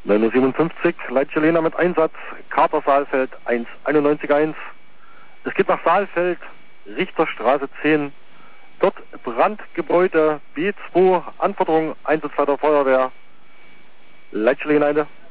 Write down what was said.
9:57 Uhr, Leitchelena mit Einsatz, Kater Saalfeld 191. Es geht nach Saalfeld, Richterstraße 10. Dort Brandgebäude B2, Anforderung Einsatzleiter Feuerwehr, Leitchelena 1.